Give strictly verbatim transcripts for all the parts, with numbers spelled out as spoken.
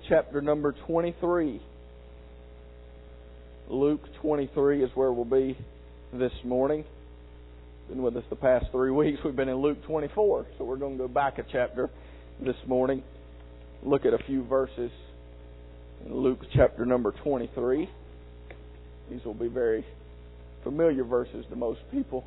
chapter number twenty-three. Luke twenty-three is where we'll be this morning. Been with us the past three weeks. We've been in Luke twenty-four, so we're going to go back a chapter this morning. Look at a few verses in Luke chapter number twenty-three. These will be very familiar verses to most people.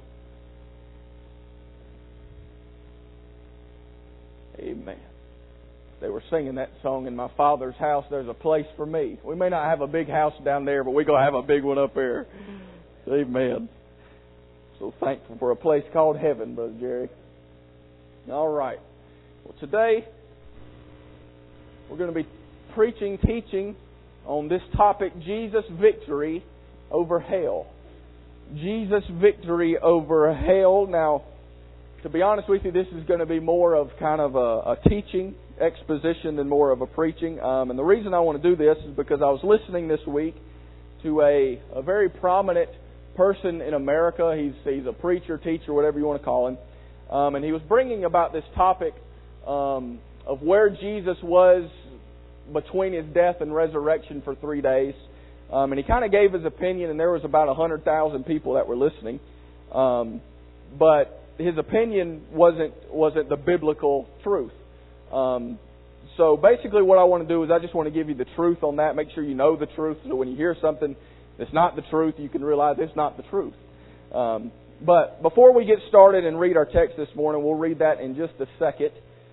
Amen. They were singing that song, "In my Father's house there's a place for me." We may not have a big house down there, but we're going to have a big one up here. Amen. So thankful for a place called heaven, Brother Jerry. All right. Well, today we're going to be preaching, teaching on this topic, Jesus' victory over hell. Jesus' victory over hell. Now, to be honest with you, this is going to be more of kind of a, a teaching exposition than more of a preaching. Um, and the reason I want to do this is because I was listening this week to a, a very prominent person in America. He's he's a preacher, teacher, whatever you want to call him. Um, and he was bringing about this topic um, of where Jesus was between His death and resurrection for three days. Um, and he kind of gave his opinion, and there was about one hundred thousand people that were listening. Um, but his opinion wasn't wasn't the biblical truth. Um, so basically what I want to do is I just want to give you the truth on that. Make sure you know the truth, so when you hear something that's not the truth, you can realize it's not the truth. Um, but before we get started and read our text this morning, we'll read that in just a second.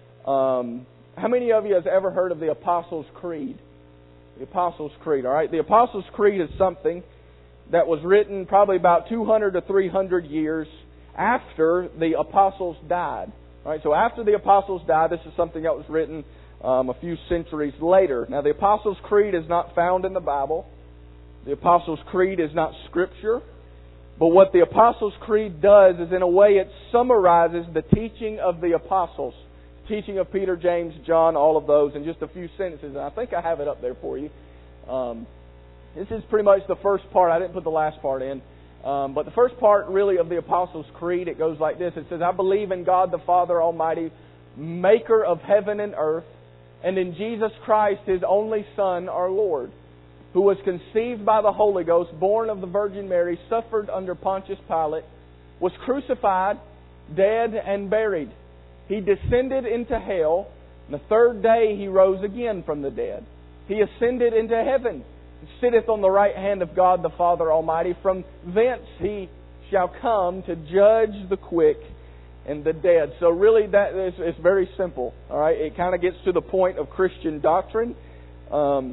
Um, how many of you have ever heard of the Apostles' Creed? The Apostles' Creed, all right? The Apostles' Creed is something that was written probably about two hundred to three hundred years after the Apostles died. All right, so after the Apostles died, this is something that was written um, a few centuries later. Now, the Apostles' Creed is not found in the Bible. The Apostles' Creed is not Scripture. But what the Apostles' Creed does is, in a way, it summarizes the teaching of the Apostles. Teaching of Peter, James, John, all of those in just a few sentences. And I think I have it up there for you. Um, this is pretty much the first part. I didn't put the last part in. Um, but the first part, really, of the Apostles' Creed, it goes like this. It says, "I believe in God the Father Almighty, maker of heaven and earth, and in Jesus Christ, His only Son, our Lord, who was conceived by the Holy Ghost, born of the Virgin Mary, suffered under Pontius Pilate, was crucified, dead, and buried. He descended into hell, and the third day He rose again from the dead. He ascended into heaven, and sitteth on the right hand of God the Father Almighty. From thence He shall come to judge the quick and the dead." So really that is it's very simple. All right, it kind of gets to the point of Christian doctrine. Um,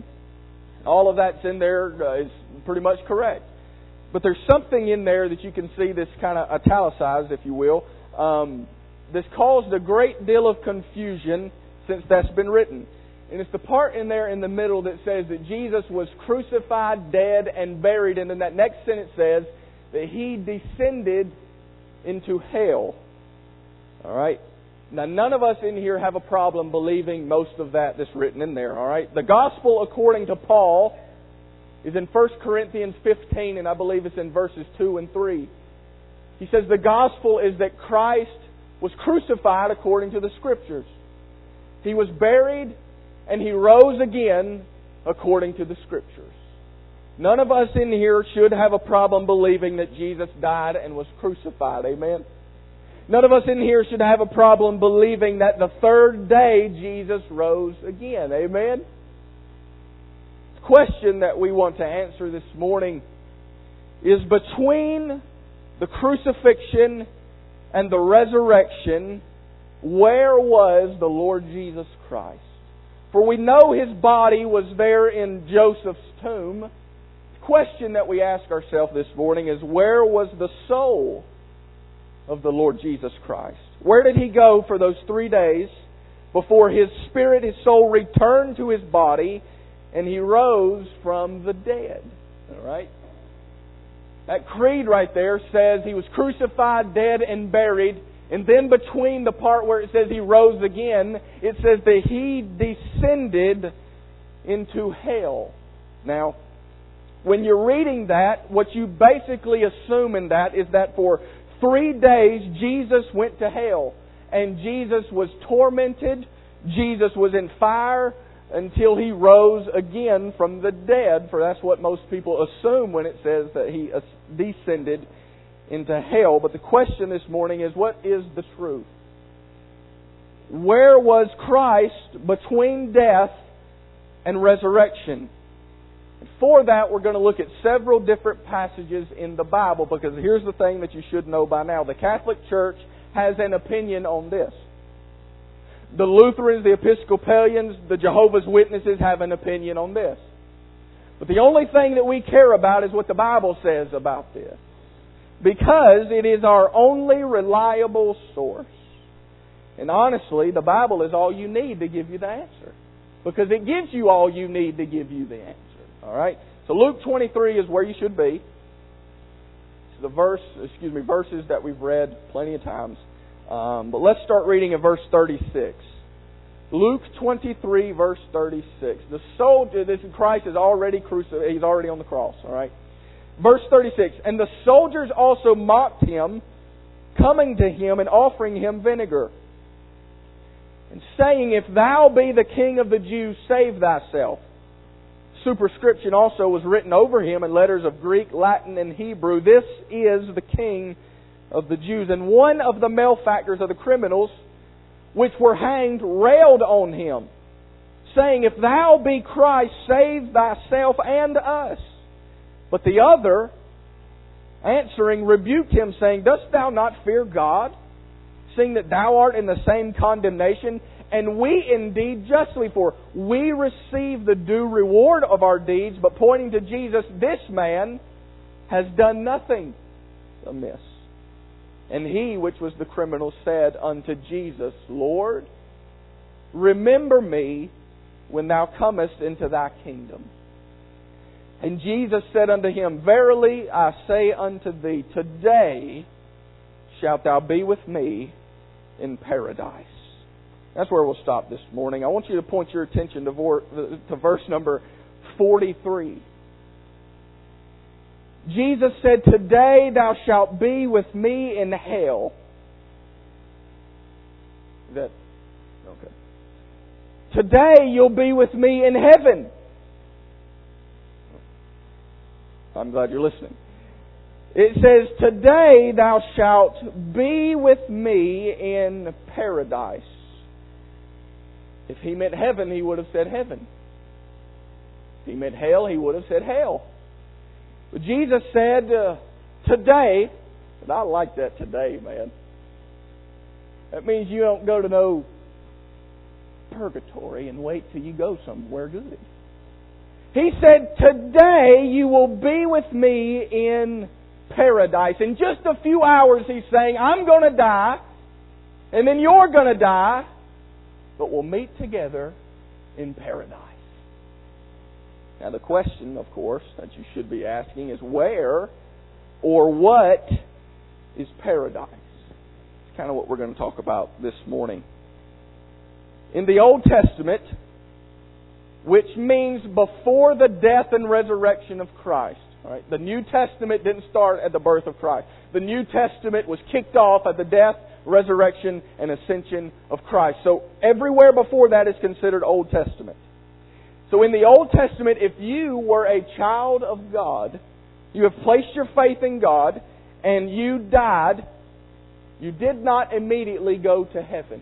all of that's in there uh, is pretty much correct. But there's something in there that you can see that's kind of italicized, if you will. Um, this caused a great deal of confusion since that's been written. And it's the part in there in the middle that says that Jesus was crucified, dead, and buried. And then that next sentence says that He descended into hell. All right? Now, none of us in here have a problem believing most of that that's written in there. All right? The gospel, according to Paul, is in First Corinthians fifteen, and I believe it's in verses two and three. He says the gospel is that Christ was crucified according to the Scriptures. He was buried, and He rose again according to the Scriptures. None of us in here should have a problem believing that Jesus died and was crucified. Amen? None of us in here should have a problem believing that the third day Jesus rose again. Amen? The question that we want to answer this morning is, between the crucifixion and the resurrection, where was the Lord Jesus Christ? For we know His body was there in Joseph's tomb. The question that we ask ourselves this morning is, where was the soul of the Lord Jesus Christ? Where did He go for those three days before His spirit, His soul returned to His body and He rose from the dead? All right? That creed right there says He was crucified, dead, and buried. And then between the part where it says He rose again, it says that He descended into hell. Now, when you're reading that, what you basically assume in that is that for three days Jesus went to hell. And Jesus was tormented. Jesus was in fire. until He rose again from the dead, for that's what most people assume when it says that He descended into hell. But the question this morning is, what is the truth? Where was Christ between death and resurrection? And for that, we're going to look at several different passages in the Bible, because here's the thing that you should know by now. The Catholic Church has an opinion on this. The Lutherans, the Episcopalians, the Jehovah's Witnesses have an opinion on this. But the only thing that we care about is what the Bible says about this, because it is our only reliable source. And honestly, the Bible is all you need to give you the answer, because it gives you all you need to give you the answer. All right? So Luke twenty-three is where you should be. It's the verse, excuse me, verses that we've read plenty of times. Um, but let's start reading at verse thirty-six. Luke twenty-three, verse thirty-six. The soldier, this Christ is already crucified. He's already on the cross. All right. Verse thirty-six. And the soldiers also mocked him, coming to him and offering him vinegar, and saying, "If thou be the King of the Jews, save thyself." Superscription also was written over him in letters of Greek, Latin, and Hebrew, "This is the King of the Jews." And one of the malefactors of the criminals, which were hanged, railed on him, saying, "If thou be Christ, save thyself and us." But the other, answering, rebuked him, saying, "Dost thou not fear God, seeing that thou art in the same condemnation? And we indeed justly, for we receive the due reward of our deeds." But pointing to Jesus, "This man has done nothing amiss." And he, which was the criminal, said unto Jesus, "Lord, remember me when thou comest into thy kingdom." And Jesus said unto him, "Verily I say unto thee, today shalt thou be with me in paradise." That's where we'll stop this morning. I want you to point your attention to, vor- to verse number forty-three. Jesus said, "Today thou shalt be with me in hell." Is that okay? Today you'll be with me in heaven. I'm glad you're listening. It says, "Today thou shalt be with me in paradise." If he meant heaven, he would have said heaven. If he meant hell, he would have said hell. But Jesus said, uh, today, and I like that today, man. That means you don't go to no purgatory and wait till you go somewhere good. He said, "Today you will be with me in paradise." In just a few hours, He's saying, I'm going to die, and then you're going to die, but we'll meet together in paradise. Now the question, of course, that you should be asking is, where or what is paradise? It's kind of what we're going to talk about this morning. In the Old Testament, which means before the death and resurrection of Christ. All right? The New Testament didn't start at the birth of Christ. The New Testament was kicked off at the death, resurrection, and ascension of Christ. So everywhere before that is considered Old Testament. So in the Old Testament, if you were a child of God, you have placed your faith in God, and you died, you did not immediately go to heaven.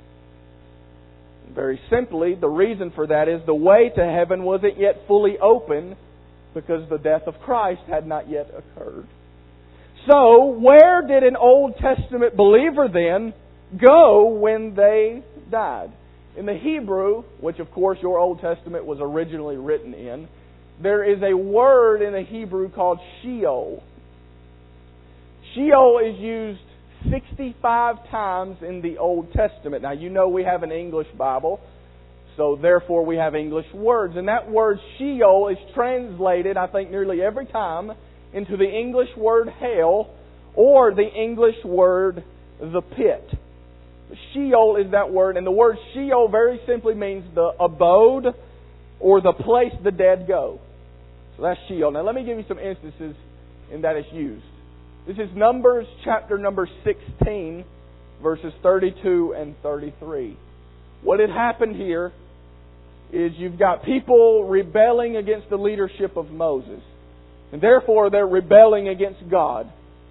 Very simply, the reason for that is the way to heaven wasn't yet fully open because the death of Christ had not yet occurred. So, where did an Old Testament believer then go when they died? In the Hebrew, which of course your Old Testament was originally written in, there is a word in the Hebrew called Sheol. Sheol is used sixty-five times in the Old Testament. Now, you know we have an English Bible, so therefore we have English words. And that word Sheol is translated, I think, nearly every time into the English word hell or the English word the pit. Sheol is that word, and the word Sheol very simply means the abode or the place the dead go. So that's Sheol. Now let me give you some instances in that it's used. This is Numbers chapter number sixteen, verses thirty-two and thirty-three. What had happened here is you've got people rebelling against the leadership of Moses. And therefore they're rebelling against God.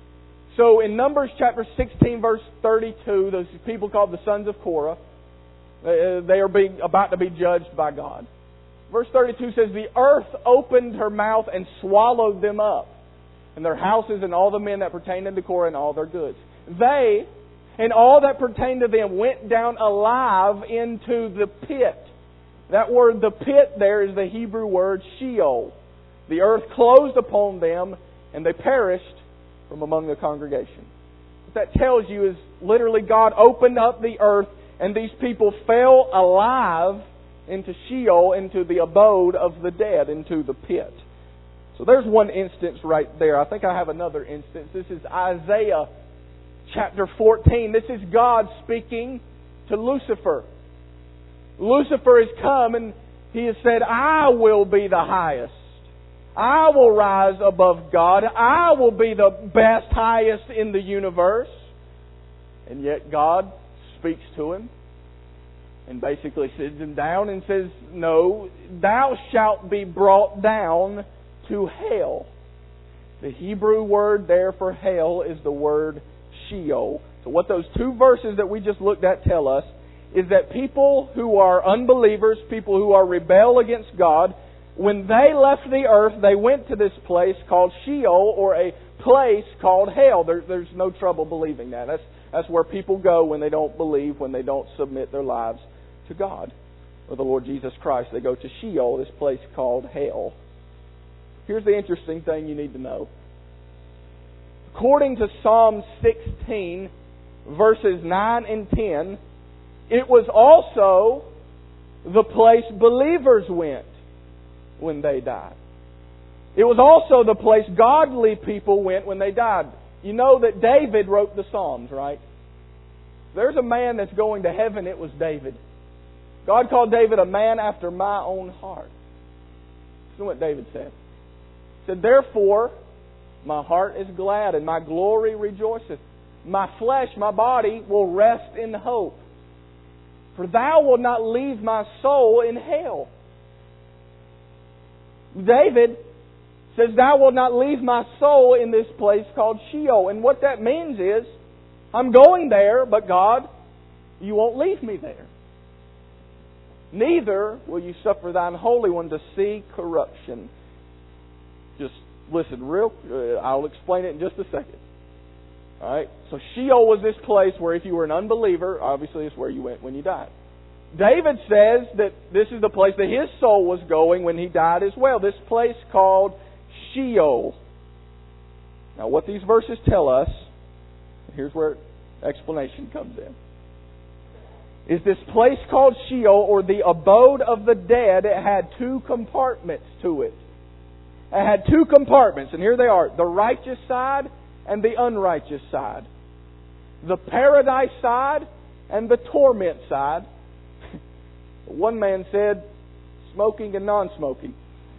So in Numbers chapter sixteen verse thirty-two, those people called the sons of Korah, they are being about to be judged by God. Verse thirty-two says, the earth opened her mouth and swallowed them up, and their houses and all the men that pertained unto Korah and all their goods. They and all that pertained to them went down alive into the pit. That word, the pit, there is the Hebrew word Sheol. The earth closed upon them, and they perished from among the congregation. What that tells you is literally God opened up the earth, and these people fell alive into Sheol, into the abode of the dead, into the pit. So there's one instance right there. I think I have another instance. This is Isaiah chapter fourteen. This is God speaking to Lucifer. Lucifer has come and he has said, I will be the highest. I will rise above God. I will be the best, highest in the universe. And yet God speaks to him and basically sits him down and says, no, thou shalt be brought down to hell. The Hebrew word there for hell is the word Sheol. So what those two verses that we just looked at tell us is that people who are unbelievers, people who are rebel against God, when they left the earth, they went to this place called Sheol, or a place called hell. There, there's no trouble believing that. That's, that's where people go when they don't believe, when they don't submit their lives to God or the Lord Jesus Christ. They go to Sheol, this place called hell. Here's the interesting thing you need to know. According to Psalm sixteen, verses nine and ten, it was also the place believers went when they died. It was also the place godly people went when they died. You know that David wrote the Psalms, right? If there's a man that's going to heaven, it was David. God called David a man after my own heart. Listen to what David said. He said, therefore, my heart is glad and my glory rejoiceth. My flesh, my body will rest in hope. For thou wilt not leave my soul in hell. David says, thou wilt not leave my soul in this place called Sheol. And what that means is, I'm going there, but God, you won't leave me there. Neither will you suffer thine Holy One to see corruption. Just listen real, uh, I'll explain it in just a second. Alright, so Sheol was this place where if you were an unbeliever, obviously it's where you went when you died. David says that this is the place that his soul was going when he died as well. This place called Sheol. Now what these verses tell us, here's where explanation comes in, is this place called Sheol, or the abode of the dead. It had two compartments to it. It had two compartments, and here they are, the righteous side and the unrighteous side. The paradise side and the torment side. One man said, smoking and non-smoking.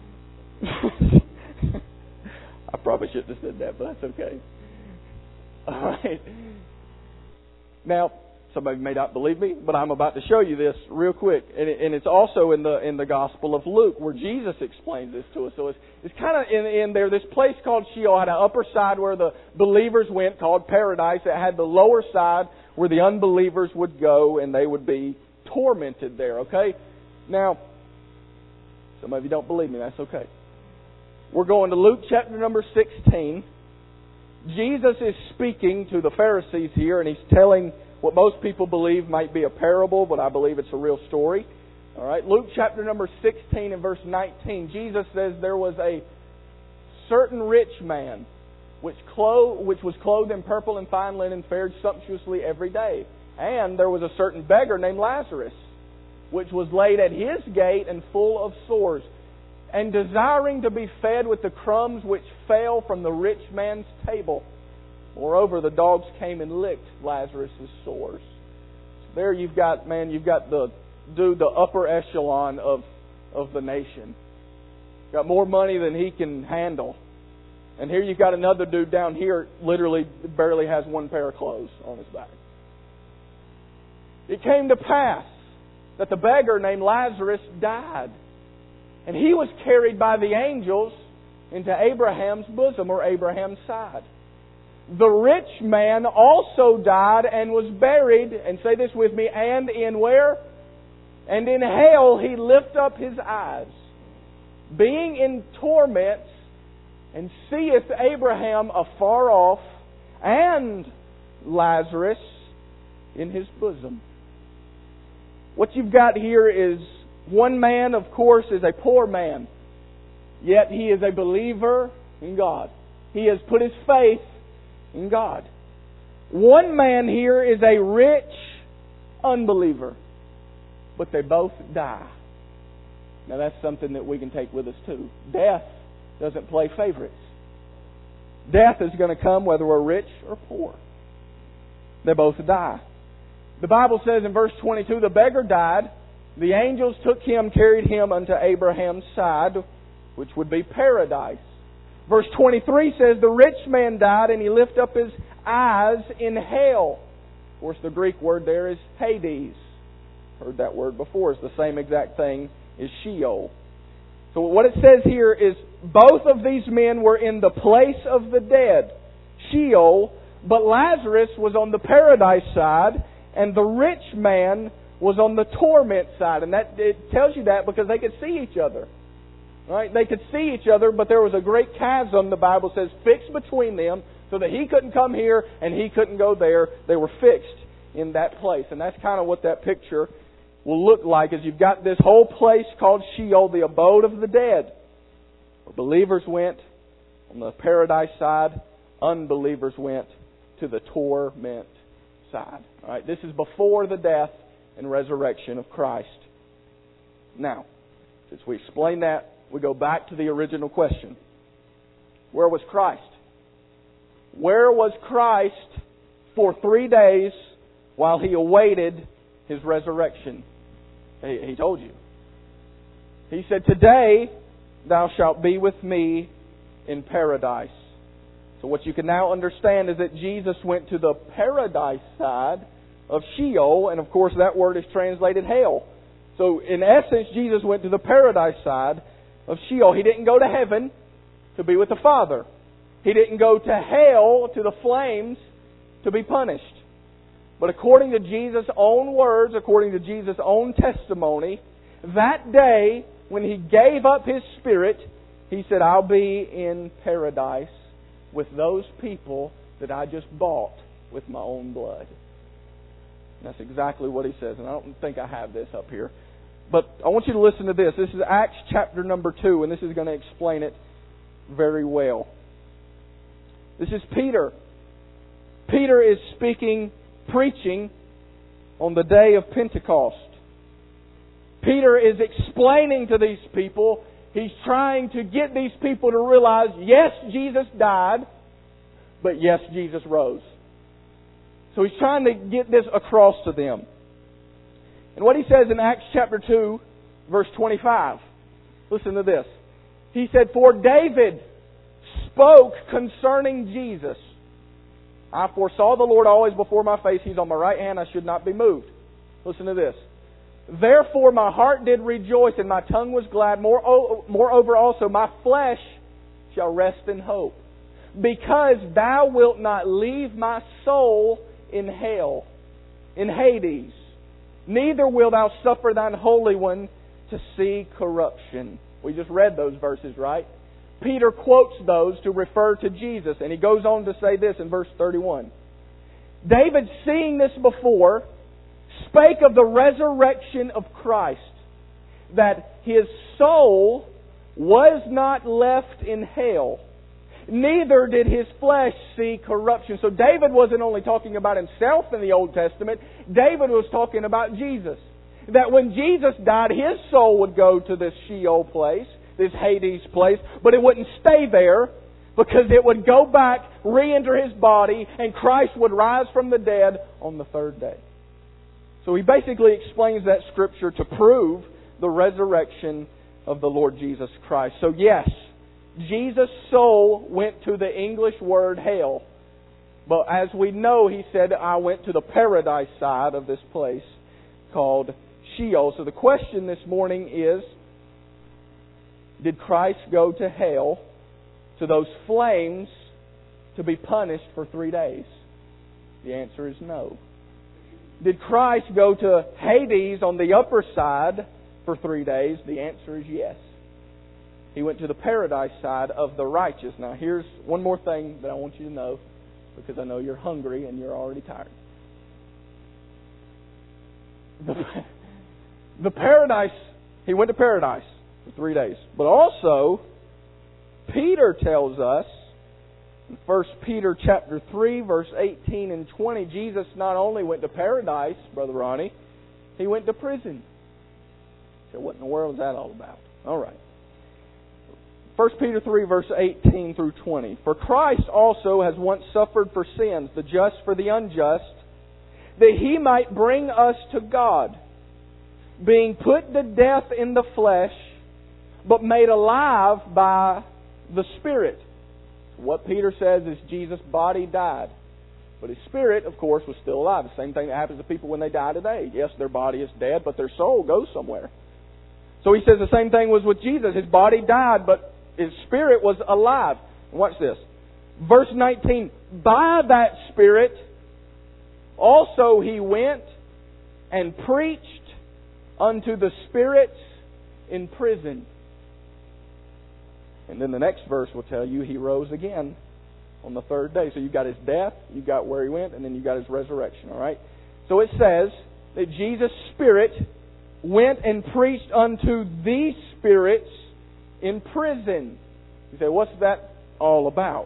I probably shouldn't have said that, but that's okay. Alright. Now, some of you may not believe me, but I'm about to show you this real quick. And, it, and it's also in the in the Gospel of Luke, where Jesus explains this to us. So it's, it's kind of in, in there. This place called Sheol had an upper side where the believers went, called paradise. It had the lower side where the unbelievers would go, and they would be tormented there, okay? Now, some of you don't believe me. That's okay. We're going to Luke chapter number sixteen. Jesus is speaking to the Pharisees here, and He's telling what most people believe might be a parable, but I believe it's a real story. All right, Luke chapter number sixteen and verse nineteen. Jesus says there was a certain rich man which clothed, which was clothed in purple and fine linen, fared sumptuously every day. And there was a certain beggar named Lazarus, which was laid at his gate and full of sores, and desiring to be fed with the crumbs which fell from the rich man's table. Moreover, the dogs came and licked Lazarus' sores. So there you've got, man, you've got the dude, the upper echelon of, of the nation. Got more money than he can handle. And here you've got another dude down here, literally barely has one pair of clothes on his back. It came to pass that the beggar named Lazarus died. And he was carried by the angels into Abraham's bosom, or Abraham's side. The rich man also died and was buried, and say this with me, and in where? And in hell he lift up his eyes, being in torments, and seeth Abraham afar off, and Lazarus in his bosom. What you've got here is one man, of course, is a poor man, yet he is a believer in God. He has put his faith in God. One man here is a rich unbeliever, but they both die. Now that's something that we can take with us too. Death doesn't play favorites. Death is going to come whether we're rich or poor. They both die. The Bible says in verse twenty-two, the beggar died. The angels took him, carried him unto Abraham's side, which would be paradise. Verse twenty-three says, the rich man died, and he lifted up his eyes in hell. Of course, the Greek word there is Hades. Heard that word before. It's the same exact thing as Sheol. So what it says here is both of these men were in the place of the dead, Sheol, but Lazarus was on the paradise side, and the rich man was on the torment side. And that it tells you that because they could see each other. Right? They could see each other, but there was a great chasm, the Bible says, fixed between them, so that he couldn't come here and he couldn't go there. They were fixed in that place. And that's kind of what that picture will look like, as you've got this whole place called Sheol, the abode of the dead. Where believers went on the paradise side, unbelievers went to the torment side. All right, this is before the death and resurrection of Christ. Now, since we explained that, we go back to the original question. Where was Christ? Where was Christ for three days while He awaited His resurrection? He, he told you. He said, today thou shalt be with me in paradise. So what you can now understand is that Jesus went to the paradise side of Sheol, and of course that word is translated hell. So in essence, Jesus went to the paradise side of Sheol. He didn't go to heaven to be with the Father. He didn't go to hell, to the flames, to be punished. But according to Jesus' own words, according to Jesus' own testimony, that day when He gave up His Spirit, He said, I'll be in paradise with those people that I just bought with my own blood. And that's exactly what He says. And I don't think I have this up here. But I want you to listen to this. This is Acts chapter number two, and this is going to explain it very well. This is Peter. Peter is speaking, preaching on the day of Pentecost. Peter is explaining to these people, he's trying to get these people to realize, yes, Jesus died, but yes, Jesus rose. So he's trying to get this across to them. And what he says in Acts chapter two, verse twenty-five, listen to this. He said, for David spoke concerning Jesus. I foresaw the Lord always before my face. He's on my right hand. I should not be moved. Listen to this. Therefore my heart did rejoice and my tongue was glad. Moreover also my flesh shall rest in hope. Because thou wilt not leave my soul in hell, in Hades. Neither wilt thou suffer thine Holy One to see corruption. We just read those verses, right? Peter quotes those to refer to Jesus. And he goes on to say this in verse thirty-one. David, seeing this before, spake of the resurrection of Christ, that His soul was not left in hell, neither did His flesh see corruption. So David wasn't only talking about himself in the Old Testament. David was talking about Jesus. That when Jesus died, His soul would go to this Sheol place, this Hades place, but it wouldn't stay there, because it would go back, re-enter His body, and Christ would rise from the dead on the third day. So he basically explains that Scripture to prove the resurrection of the Lord Jesus Christ. So yes, Jesus' soul went to the English word hell. But as we know, He said, I went to the paradise side of this place called Sheol. So the question this morning is, did Christ go to hell, to those flames, to be punished for three days? The answer is no. Did Christ go to Hades on the upper side for three days? The answer is yes. He went to the paradise side of the righteous. Now here's one more thing that I want you to know, because I know you're hungry and you're already tired. The, the paradise, He went to paradise for three days. But also, Peter tells us, in First Peter chapter three, verse eighteen and twenty, Jesus not only went to paradise, Brother Ronnie, He went to prison. So what in the world is that all about? All right. First Peter three, verse eighteen through twenty. For Christ also has once suffered for sins, the just for the unjust, that He might bring us to God, being put to death in the flesh, but made alive by the Spirit. What Peter says is Jesus' body died, but His Spirit, of course, was still alive. The same thing that happens to people when they die today. Yes, their body is dead, but their soul goes somewhere. So He says the same thing was with Jesus. His body died, but His Spirit was alive. Watch this. Verse nineteen. By that Spirit also He went and preached unto the spirits in prison. And then the next verse will tell you He rose again on the third day. So you've got His death, you've got where He went, and then you've got His resurrection. All right? So it says that Jesus' Spirit went and preached unto these spirits in prison. You say, what's that all about?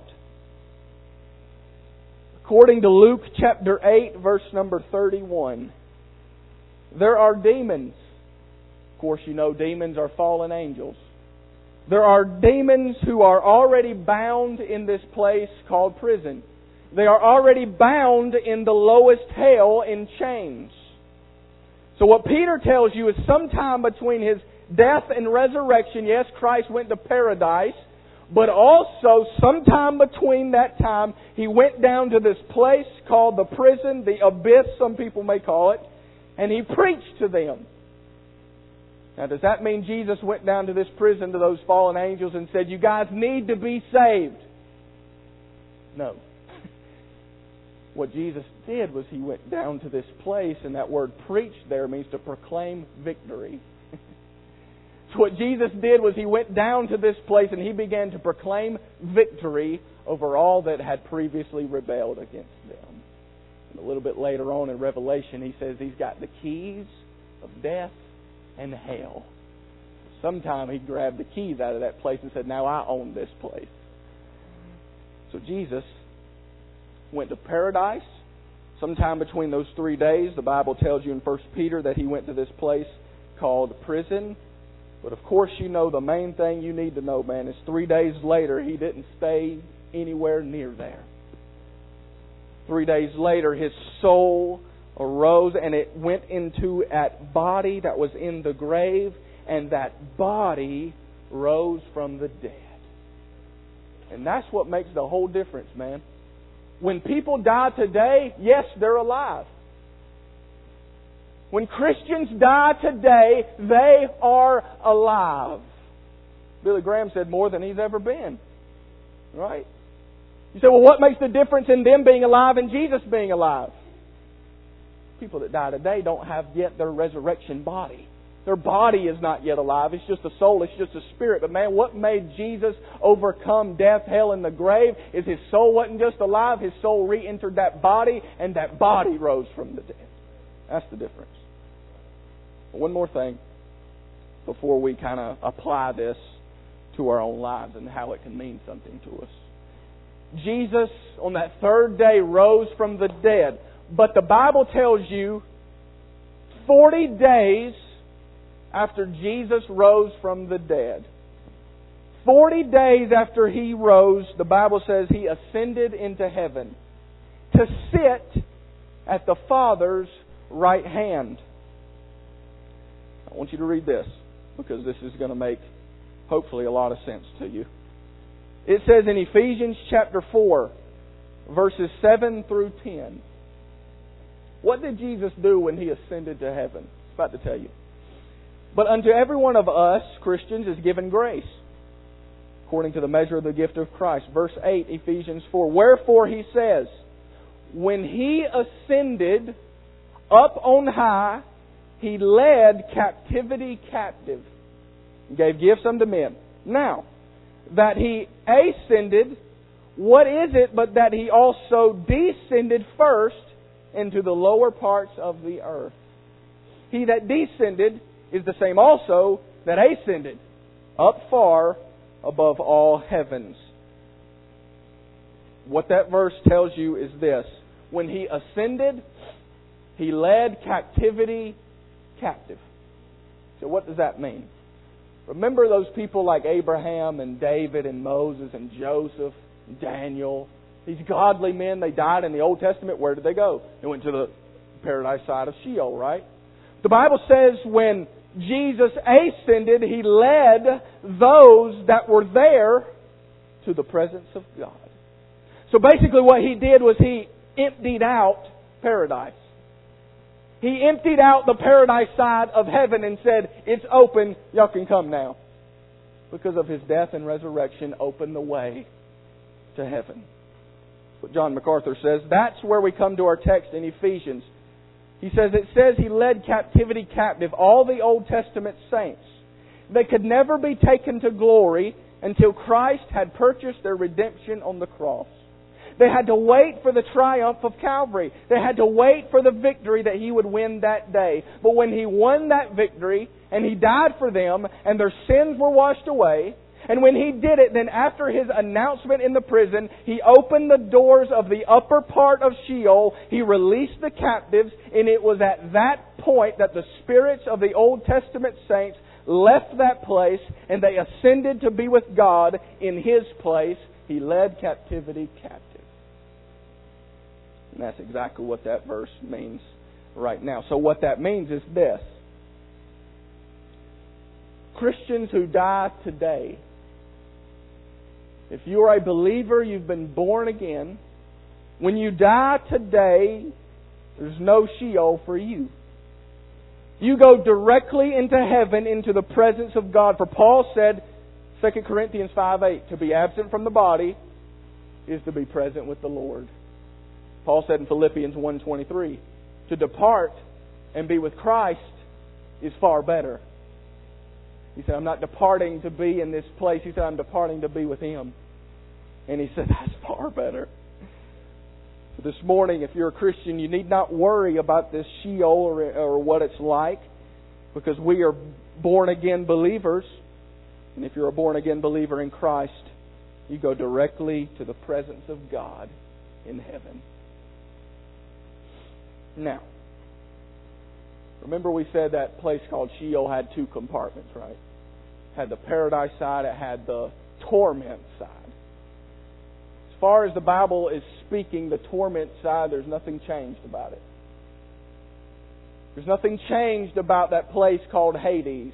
According to Luke chapter eight, verse number thirty-one, there are demons. Of course, you know demons are fallen angels. There are demons who are already bound in this place called prison. They are already bound in the lowest hell in chains. So what Peter tells you is sometime between His death and resurrection, yes, Christ went to paradise, but also sometime between that time, He went down to this place called the prison, the abyss, some people may call it, and He preached to them. Now, does that mean Jesus went down to this prison to those fallen angels and said, you guys need to be saved? No. What Jesus did was He went down to this place, and that word preached there means to proclaim victory. So what Jesus did was He went down to this place and He began to proclaim victory over all that had previously rebelled against them. And a little bit later on in Revelation, He says He's got the keys of death and hell. Sometime He grabbed the keys out of that place and said, now I own this place. So Jesus went to paradise. Sometime between those three days, the Bible tells you in First Peter that He went to this place called prison. But of course, you know the main thing you need to know, man, is three days later, He didn't stay anywhere near there. Three days later, His soul arose and it went into that body that was in the grave, and that body rose from the dead. And that's what makes the whole difference, man. When people die today, yes, they're alive. When Christians die today, they are alive. Billy Graham said more than he's ever been. Right? You say, well, what makes the difference in them being alive and Jesus being alive? People that die today don't have yet their resurrection body. Their body is not yet alive. It's just a soul. It's just a spirit. But man, what made Jesus overcome death, hell, and the grave is His soul wasn't just alive. His soul re-entered that body, and that body rose from the dead. That's the difference. But one more thing before we kind of apply this to our own lives and how it can mean something to us. Jesus, on that third day, rose from the dead. But the Bible tells you forty days after Jesus rose from the dead, forty days after He rose, the Bible says He ascended into heaven to sit at the Father's right hand. I want you to read this, because this is going to make, hopefully, a lot of sense to you. It says in Ephesians chapter four, verses seven through ten. What did Jesus do when He ascended to heaven? About to tell you. But unto every one of us, Christians, is given grace, according to the measure of the gift of Christ. Verse eight, Ephesians four. Wherefore he says, when He ascended up on high, He led captivity captive, and gave gifts unto men. Now, that He ascended, what is it but that He also descended first into the lower parts of the earth? He that descended is the same also that ascended up far above all heavens. What that verse tells you is this. When He ascended, He led captivity captive. So what does that mean? Remember those people like Abraham and David and Moses and Joseph and Daniel? These godly men, they died in the Old Testament. Where did they go? They went to the paradise side of Sheol, right? The Bible says when Jesus ascended, He led those that were there to the presence of God. So basically what He did was He emptied out paradise. He emptied out the paradise side of heaven and said, it's open, y'all can come now. Because of His death and resurrection opened the way to heaven. That's what John MacArthur says. That's where we come to our text in Ephesians. He says, it says He led captivity captive, all the Old Testament saints. They could never be taken to glory until Christ had purchased their redemption on the cross. They had to wait for the triumph of Calvary. They had to wait for the victory that He would win that day. But when He won that victory, and He died for them, and their sins were washed away, and when He did it, then after His announcement in the prison, He opened the doors of the upper part of Sheol. He released the captives, and it was at that point that the spirits of the Old Testament saints left that place, and they ascended to be with God in His place. He led captivity captive. And that's exactly what that verse means right now. So what that means is this. Christians who die today, if you are a believer, you've been born again, when you die today, there's no Sheol for you. You go directly into heaven, into the presence of God. For Paul said, Second Corinthians five eight, to be absent from the body is to be present with the Lord. Paul said in Philippians one twenty-three, to depart and be with Christ is far better. He said, I'm not departing to be in this place. He said, I'm departing to be with Him. And he said, that's far better. So this morning, if you're a Christian, you need not worry about this Sheol or, or what it's like, because we are born-again believers. And if you're a born-again believer in Christ, you go directly to the presence of God in heaven. Now, remember we said that place called Sheol had two compartments, right? It had the paradise side, it had the torment side. As far as the Bible is speaking, the torment side, there's nothing changed about it. There's nothing changed about that place called Hades.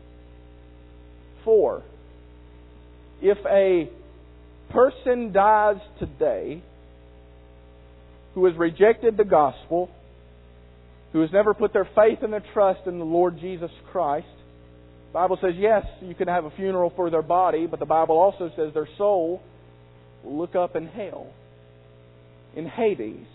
For, if a person dies today who has rejected the gospel, who has never put their faith and their trust in the Lord Jesus Christ, the Bible says, yes, you can have a funeral for their body, but the Bible also says their soul will look up in hell, in Hades.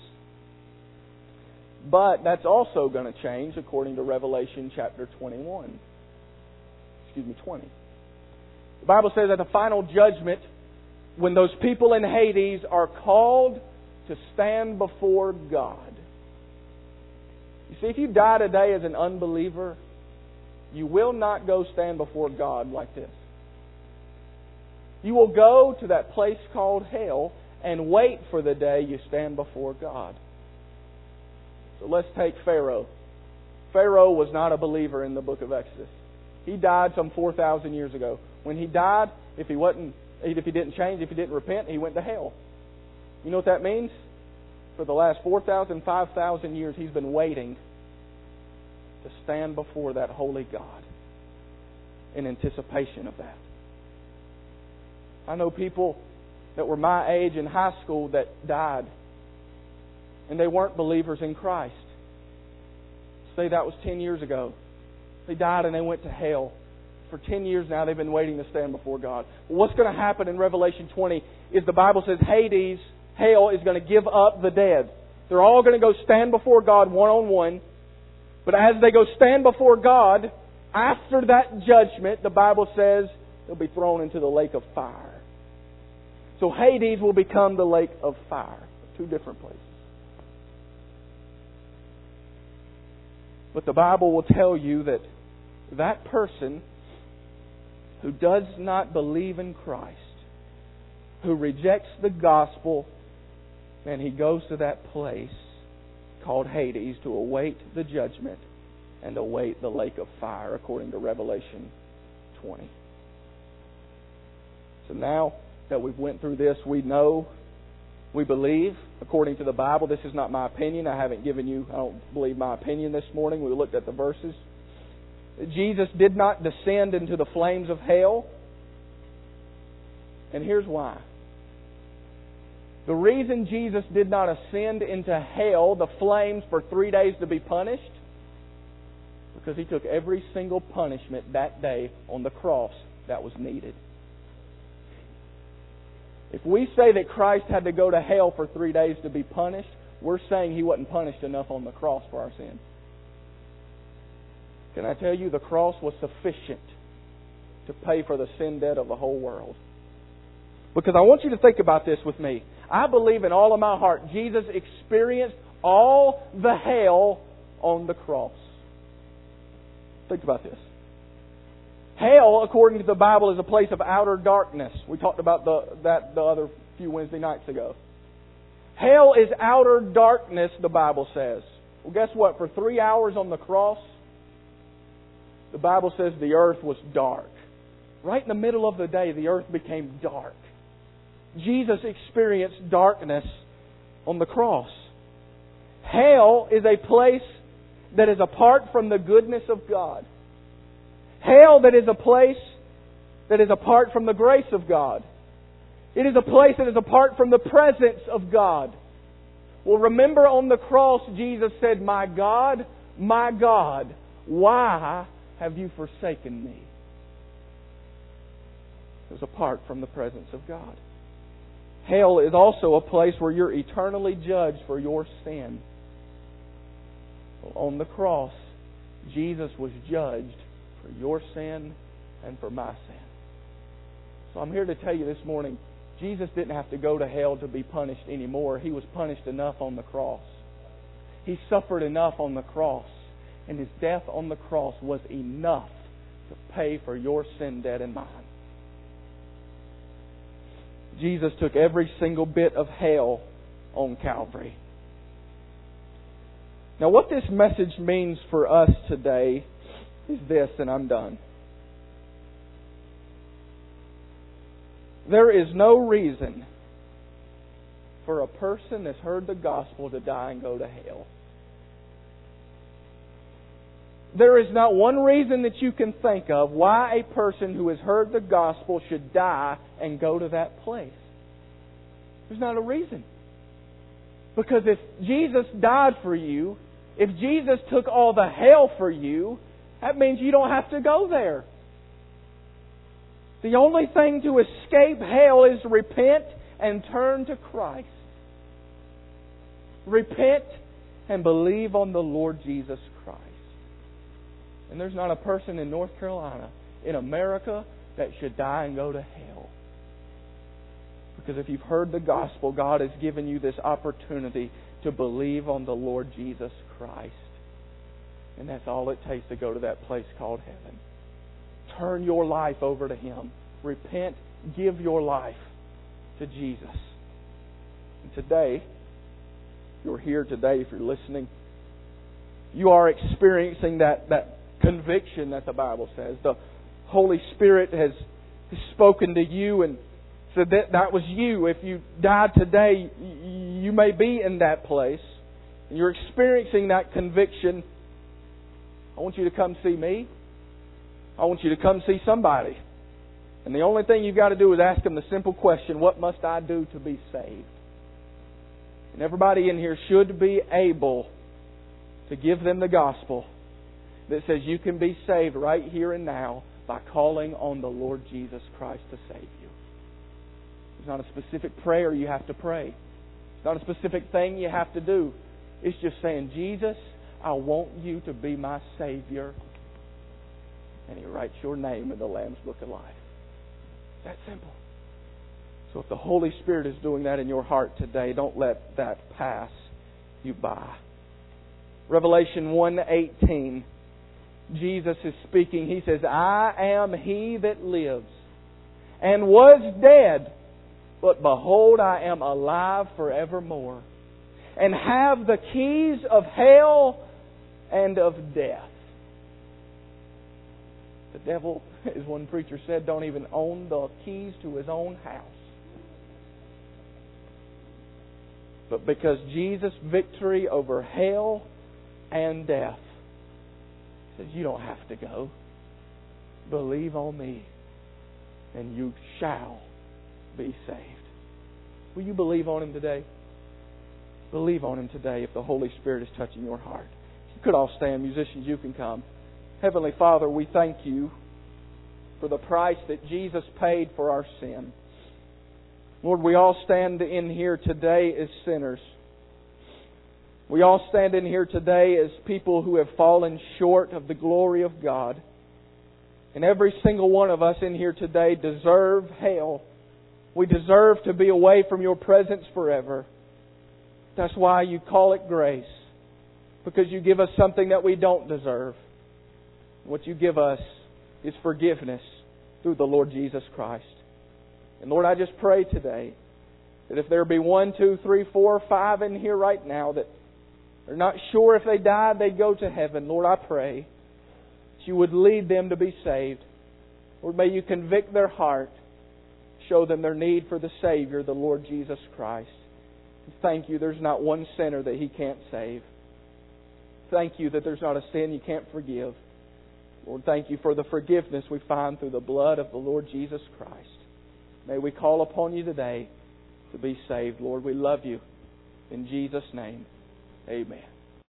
But that's also going to change according to Revelation chapter twenty-one. Excuse me, twenty. The Bible says at the final judgment, when those people in Hades are called to stand before God. You see, if you die today as an unbeliever, you will not go stand before God like this. You will go to that place called hell and wait for the day you stand before God. So let's take Pharaoh. Pharaoh was not a believer in the book of Exodus. He died some four thousand years ago. When he died, if he wasn't, if he didn't change, if he didn't repent, he went to hell. You know what that means? For the last four thousand, five thousand years, he's been waiting to stand before that holy God in anticipation of that. I know people that were my age in high school that died, and they weren't believers in Christ. Say that was ten years ago. They died and they went to hell. For ten years now, they've been waiting to stand before God. What's going to happen in Revelation twenty is the Bible says Hades, hell, is going to give up the dead. They're all going to go stand before God one-on-one. But as they go stand before God, after that judgment, the Bible says they'll be thrown into the lake of fire. So Hades will become the lake of fire. Two different places. But the Bible will tell you that that person who does not believe in Christ, who rejects the gospel, and he goes to that place called Hades to await the judgment and await the lake of fire, according to Revelation twenty. So now that we've went through this, we know, we believe, according to the Bible. This is not my opinion. I haven't given you, I don't believe my opinion this morning. We looked at the verses. Jesus did not descend into the flames of hell. And here's why. The reason Jesus did not ascend into hell, the flames, for three days to be punished, because He took every single punishment that day on the cross that was needed. If we say that Christ had to go to hell for three days to be punished, we're saying He wasn't punished enough on the cross for our sins. Can I tell you, the cross was sufficient to pay for the sin debt of the whole world. Because I want you to think about this with me. I believe in all of my heart Jesus experienced all the hell on the cross. Think about this. Hell, according to the Bible, is a place of outer darkness. We talked about the, that the other few Wednesday nights ago. Hell is outer darkness, the Bible says. Well, guess what? For three hours on the cross, the Bible says the earth was dark. Right in the middle of the day, the earth became dark. Jesus experienced darkness on the cross. Hell is a place that is apart from the goodness of God. Hell that is a place that is apart from the grace of God. It is a place that is apart from the presence of God. Well, remember on the cross, Jesus said, "My God, my God, why have you forsaken me?" It was apart from the presence of God. Hell is also a place where you're eternally judged for your sin. Well, on the cross, Jesus was judged for your sin and for my sin. So I'm here to tell you this morning, Jesus didn't have to go to hell to be punished anymore. He was punished enough on the cross. He suffered enough on the cross. And His death on the cross was enough to pay for your sin debt and mine. Jesus took every single bit of hell on Calvary. Now, what this message means for us today is this, and I'm done. There is no reason for a person that's heard the gospel to die and go to hell. There is not one reason that you can think of why a person who has heard the gospel should die and go to that place. There's not a reason. Because if Jesus died for you, if Jesus took all the hell for you, that means you don't have to go there. The only thing to escape hell is repent and turn to Christ. Repent and believe on the Lord Jesus Christ. And there's not a person in North Carolina, in America, that should die and go to hell. Because if you've heard the gospel, God has given you this opportunity to believe on the Lord Jesus Christ. And that's all it takes to go to that place called heaven. Turn your life over to Him. Repent. Give your life to Jesus. And today, you're here today, if you're listening, you are experiencing that, that conviction that the Bible says. The Holy Spirit has spoken to you and said that that was you. If you died today, you may be in that place. You're experiencing that conviction. I want you to come see me. I want you to come see somebody. And the only thing you've got to do is ask them the simple question, what must I do to be saved? And everybody in here should be able to give them the gospel that says you can be saved right here and now by calling on the Lord Jesus Christ to save you. It's not a specific prayer you have to pray. It's not a specific thing you have to do. It's just saying, Jesus, I want you to be my Savior. And He writes your name in the Lamb's Book of Life. That simple. So if the Holy Spirit is doing that in your heart today, don't let that pass you by. Revelation one eighteen, Jesus is speaking. He says, I am He that lives and was dead, but behold, I am alive forevermore, and have the keys of hell and of death. The devil, as one preacher said, don't even own the keys to his own house. But because Jesus' victory over hell and death says, you don't have to go. Believe on me, and you shall be saved. Will you believe on Him today? Believe on Him today if the Holy Spirit is touching your heart. You could all stand. Musicians, you can come. Heavenly Father, we thank You for the price that Jesus paid for our sin. Lord, we all stand in here today as sinners. We all stand in here today as people who have fallen short of the glory of God. And every single one of us in here today deserve hell. We deserve to be away from Your presence forever. That's why You call it grace. Because You give us something that we don't deserve. What You give us is forgiveness through the Lord Jesus Christ. And Lord, I just pray today that if there be one, two, three, four, five in here right now that are not sure if they died, they'd go to heaven, Lord, I pray that You would lead them to be saved. Lord, may You convict their heart, show them their need for the Savior, the Lord Jesus Christ. And thank You there's not one sinner that He can't save. Thank You that there's not a sin You can't forgive. Lord, thank You for the forgiveness we find through the blood of the Lord Jesus Christ. May we call upon You today to be saved. Lord, we love You. In Jesus' name, amen.